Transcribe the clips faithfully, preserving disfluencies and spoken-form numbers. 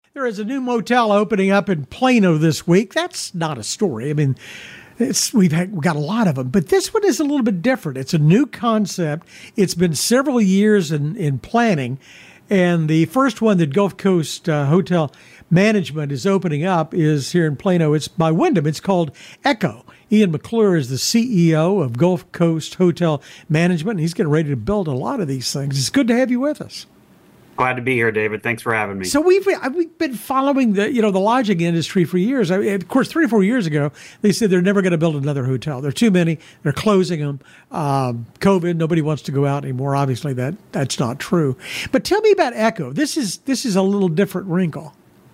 There is a new motel opening up in Plano this week. That's not a story. I mean, it's we've, had, we've got a lot of them, but this one is a little bit different. It's a new concept. It's been several years in, in planning, and the first one that Gulf Coast uh, Hotel Management is opening up is here in Plano. It's by Wyndham. It's called Echo. Ian McClure is the C E O of Gulf Coast Hotel Management, and he's getting ready to build a lot of these things. It's good to have you with us. Glad to be here, David. Thanks for having me. So we've we've been following the you know the lodging industry for years. I, of course, three or four years ago, they said they're never going to build another hotel. There are too many. They're closing them. Um, COVID, nobody wants to go out anymore. Obviously, that that's not true. But tell me about Echo. This is this is a little different wrinkle.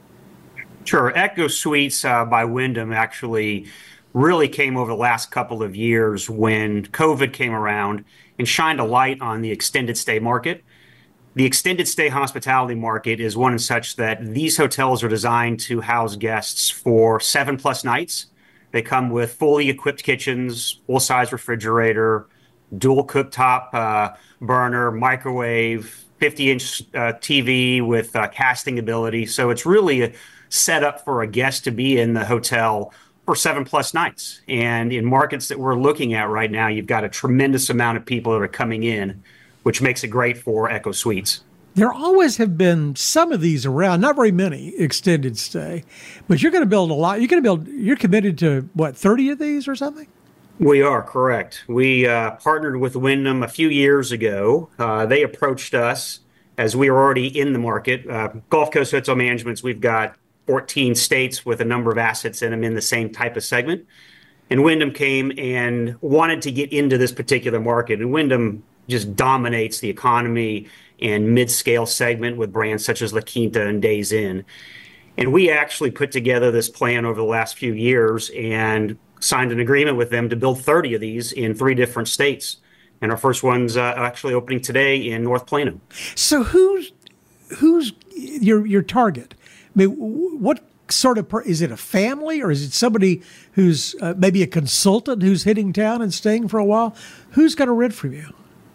Sure. Echo Suites uh, by Wyndham actually really came over the last couple of years when COVID came around and shined a light on the extended stay market. The extended stay hospitality market is one and such that these hotels are designed to house guests for seven plus nights. They come with fully equipped kitchens, full-size refrigerator, dual cooktop uh, burner, microwave, fifty-inch uh, T V with uh, casting ability. So it's really a set up for a guest to be in the hotel for seven plus nights. And in markets that we're looking at right now, you've got a tremendous amount of people that are coming in, which makes it great for Echo Suites. There always have been some of these around, not very many extended stay, but you're going to build a lot. You're going to build, you're committed to what, thirty of these or something? We are, correct. We uh, partnered with Wyndham a few years ago. Uh, they approached us as we were already in the market. Uh, Gulf Coast Hotel Managements, we've got fourteen states with a number of assets in them in the same type of segment. And Wyndham came and wanted to get into this particular market. And Wyndham just dominates the economy and mid-scale segment with brands such as La Quinta and Days Inn. And we actually put together this plan over the last few years and signed an agreement with them to build thirty of these in three different states. And our first one's uh, actually opening today in North Plano. So who's who's your your target? I mean, what sort of per, is it a family or is it somebody who's uh, maybe a consultant who's hitting town and staying for a while? Who's going to rent from you?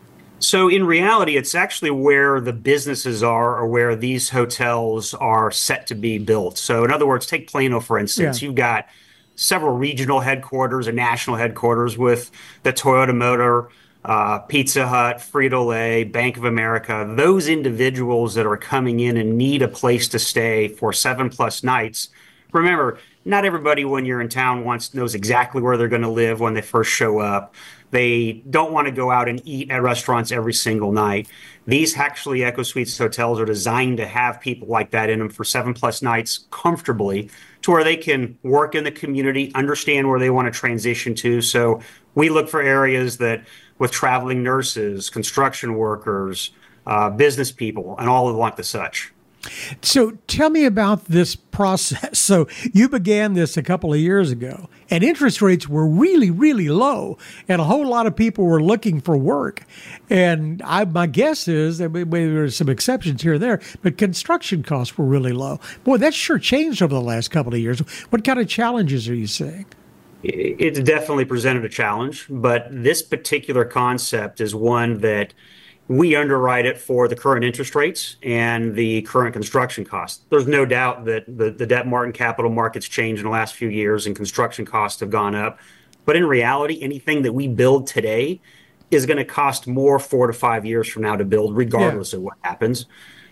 So in reality, it's actually where the businesses are or where these hotels are set to be built. So in other words, take Plano, for instance. Yeah. You've got several regional headquarters and national headquarters with the Toyota Motor, uh, Pizza Hut, Frito-Lay, Bank of America. Those individuals that are coming in and need a place to stay for seven plus nights. Remember, not everybody when you're in town wants knows exactly where they're going to live when they first show up. They don't want to go out and eat at restaurants every single night. These actually Echo Suites hotels are designed to have people like that in them for seven plus nights comfortably to where they can work in the community, understand where they want to transition to. So we look for areas that with traveling nurses, construction workers, uh, business people, and all of like the such. So tell me about this process. So you began this a couple of years ago, and interest rates were really, really low, and a whole lot of people were looking for work. And I, my guess is that maybe there are some exceptions here and there, but construction costs were really low. Boy, that's sure changed over the last couple of years. What kind of challenges are you seeing? It's definitely presented a challenge, but this particular concept is one that we underwrite it for the current interest rates and the current construction costs. There's no doubt that the, the debt market and capital markets changed in the last few years and construction costs have gone up. But in reality, anything that we build today is going to cost more four to five years from now to build, regardless yeah. of what happens.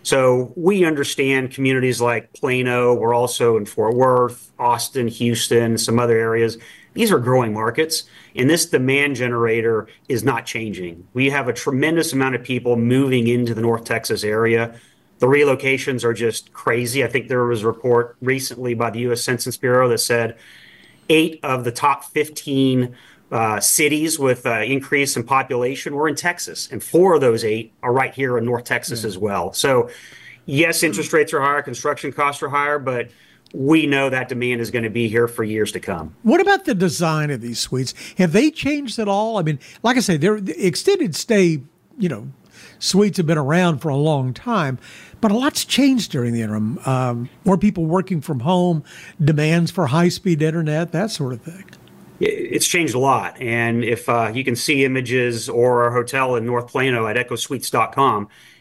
So we understand communities like Plano. We're also in Fort Worth, Austin, Houston, some other areas. These are growing markets, and this demand generator is not changing. We have a tremendous amount of people moving into the North Texas area. The relocations are just crazy. I think there was a report recently by the U S Census Bureau that said eight of the top fifteen uh, cities with uh, increase in population were in Texas, and four of those eight are right here in North Texas yeah. as well. So, yes, interest rates are higher, construction costs are higher, but we know that demand is going to be here for years to come. What about the design of these suites? Have they changed at all? I mean, like I say, they're extended stay, you know, suites have been around for a long time, but a lot's changed during the interim. Um, more people working from home, demands for high-speed internet, that sort of thing. It's changed a lot. And if uh, you can see images or our hotel in North Plano at echo suites dot com,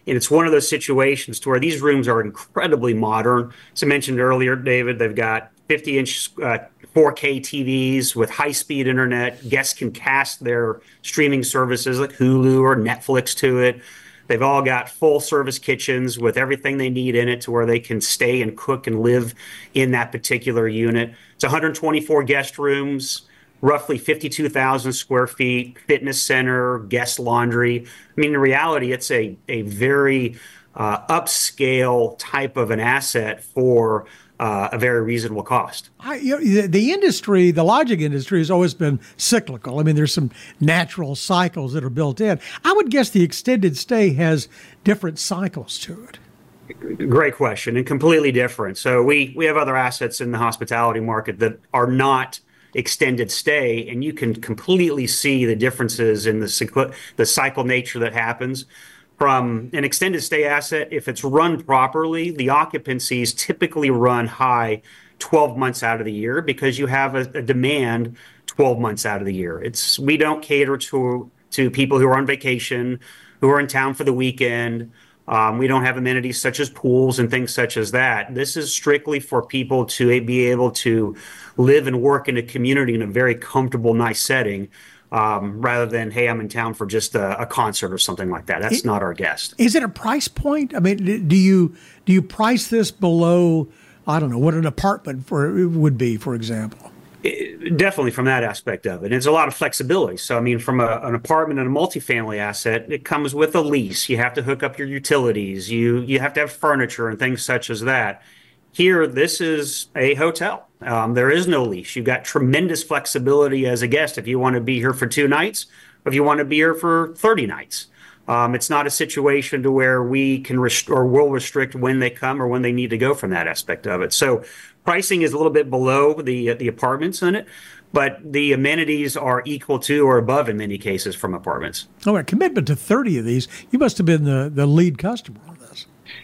And it's one of those situations to where these rooms are incredibly modern. As I mentioned earlier, David, they've got fifty inch uh, four K T Vs with high-speed internet. Guests can cast their streaming services like Hulu or Netflix to it. They've all got full-service kitchens with everything they need in it to where they can stay and cook and live in that particular unit. It's one hundred twenty-four guest rooms, roughly fifty-two thousand square feet, fitness center, guest laundry. I mean, in reality, it's a, a very uh, upscale type of an asset for uh, a very reasonable cost. I, you know, the, the industry, the lodging industry has always been cyclical. I mean, there's some natural cycles that are built in. I would guess the extended stay has different cycles to it. Great question, and completely different. So we, we have other assets in the hospitality market that are not extended stay, and you can completely see the differences in the cycle, the cycle nature that happens. From an extended stay asset, if it's run properly, the occupancies typically run high twelve months out of the year because you have a, a demand twelve months out of the year. It's we don't cater to to people who are on vacation, who are in town for the weekend. Um, we don't have amenities such as pools and things such as that. This is strictly for people to be able to live and work in a community in a very comfortable, nice setting, um, rather than, hey, I'm in town for just a, a concert or something like that. That's it, not our guest. Is it a price point? I mean, do you do you price this below, I don't know, what an apartment for would be, for example? It, definitely from that aspect of it. It's a lot of flexibility. So, I mean, from a, an apartment and a multifamily asset, it comes with a lease. You have to hook up your utilities. You you have to have furniture and things such as that. Here, this is a hotel. Um, there is no lease. You've got tremendous flexibility as a guest if you want to be here for two nights or if you want to be here for thirty nights. Um, it's not a situation to where we can rest- or will restrict when they come or when they need to go from that aspect of it. So pricing is a little bit below the the apartments in it, but the amenities are equal to or above in many cases from apartments. Oh, a commitment to thirty of these. You must have been the, the lead customer on this.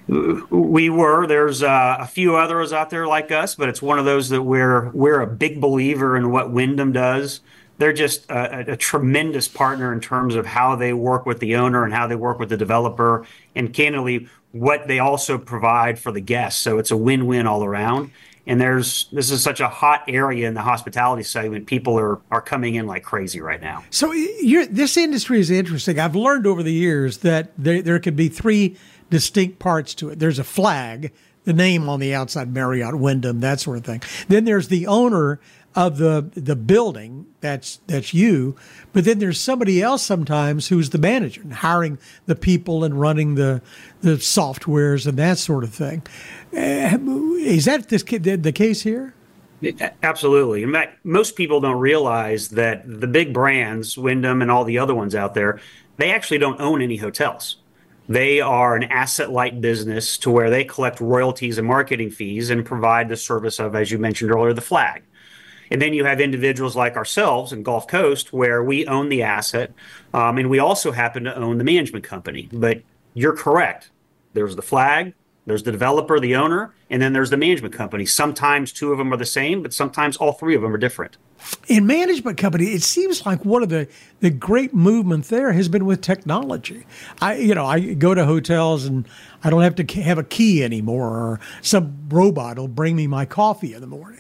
We were. There's uh, a few others out there like us, but it's one of those that we're we're a big believer in what Wyndham does. They're just a, a tremendous partner in terms of how they work with the owner and how they work with the developer, and candidly, what they also provide for the guests. So it's a win-win all around. And there's this is such a hot area in the hospitality segment. People are are coming in like crazy right now. So you're, this industry is interesting. I've learned over the years that there, there could be three distinct parts to it. There's a flag, the name on the outside, Marriott, Wyndham, that sort of thing. Then there's the owner of the the building, that's that's you, but then there's somebody else sometimes who's the manager and hiring the people and running the the softwares and that sort of thing. Uh, is that this the case here? Absolutely. In fact, most people don't realize that the big brands, Wyndham and all the other ones out there, they actually don't own any hotels. They are an asset-light business to where they collect royalties and marketing fees and provide the service of, as you mentioned earlier, the flag. And then you have individuals like ourselves in Gulf Coast where we own the asset, um, and we also happen to own the management company. But you're correct. There's the flag, there's the developer, the owner, and then there's the management company. Sometimes two of them are the same, but sometimes all three of them are different. In management company, it seems like one of the, the great movement there has been with technology. I, you know, I go to hotels and I don't have to have a key anymore, or some robot will bring me my coffee in the morning.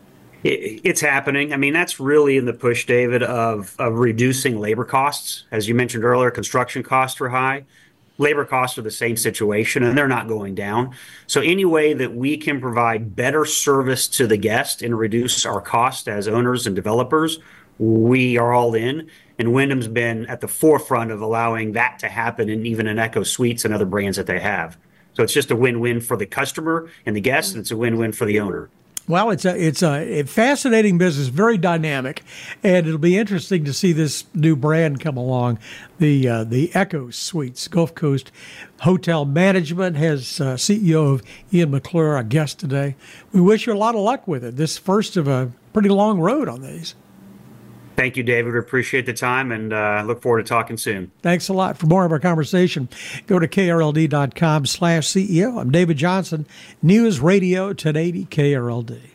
It's happening. I mean, that's really in the push, David, of, of reducing labor costs. As you mentioned earlier, construction costs are high. Labor costs are the same situation, and they're not going down. So any way that we can provide better service to the guest and reduce our cost as owners and developers, we are all in. And Wyndham's been at the forefront of allowing that to happen, and even in Echo Suites and other brands that they have. So it's just a win-win for the customer and the guest, and it's a win-win for the owner. Well, it's a it's a fascinating business, very dynamic, and it'll be interesting to see this new brand come along. The uh, the Echo Suites, Gulf Coast Hotel Management, has uh, C E O of Ian McClure, our guest today. We wish you a lot of luck with it. This first of a pretty long road on these. Thank you, David. We appreciate the time, and uh, look forward to talking soon. Thanks a lot. For more of our conversation, go to K R L D dot com slash C E O. I'm David Johnson, News Radio ten eighty K R L D.